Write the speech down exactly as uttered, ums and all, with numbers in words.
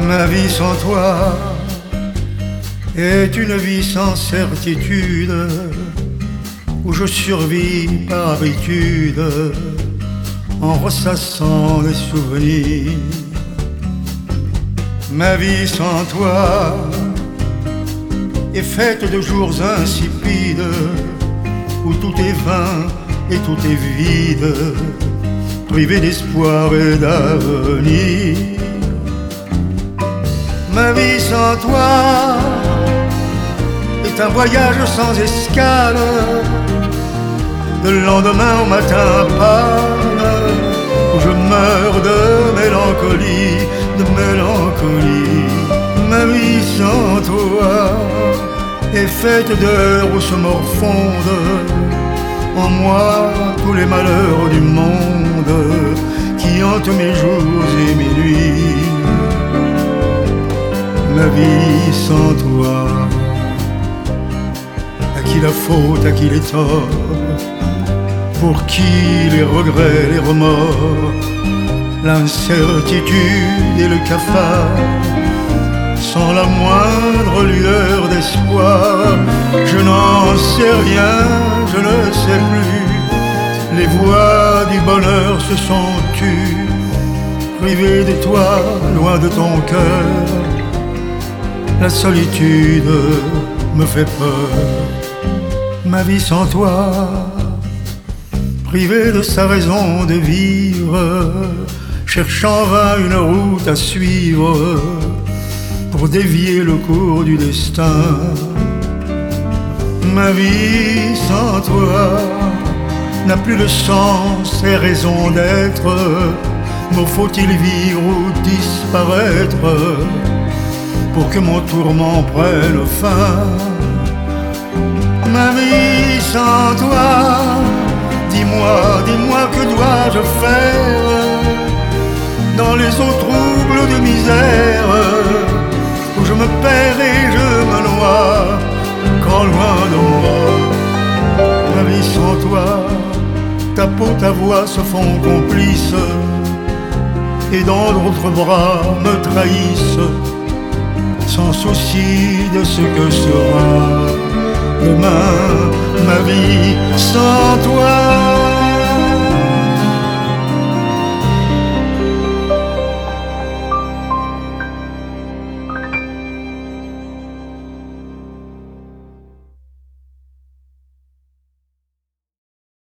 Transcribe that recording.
Ma vie sans toi est une vie sans certitude, où je survis par habitude en ressassant les souvenirs. Ma vie sans toi est faite de jours insipides, où tout est vain et tout est vide, privé d'espoir et d'avenir. Ma vie sans toi est un voyage sans escale, de lendemain au matin pâle, où je meurs de mélancolie, de mélancolie. Ma vie sans toi est faite d'heures où se morfondent en moi tous les malheurs du monde qui hantent mes jours et mes nuits. Ma vie sans toi, à qui la faute, à qui les torts, pour qui les regrets, les remords, l'incertitude et le cafard, sans la moindre lueur d'espoir. Je n'en sais rien, je ne sais plus. Les voix du bonheur se sont tues, privées de toi, loin de ton cœur. La solitude me fait peur. Ma vie sans toi, privée de sa raison de vivre, cherchant en vain une route à suivre pour dévier le cours du destin. Ma vie sans toi n'a plus de sens et raison d'être. Me faut-il vivre ou disparaître pour que mon tourment prenne fin? Ma vie sans toi, dis-moi, dis-moi que dois-je faire dans les eaux troubles de misère, où je me perds et je me noie, quand loin de moi, ma vie sans toi, ta peau, ta voix se font complices, et dans d'autres bras me trahissent, sans souci de ce que sera demain. Ma vie sans toi.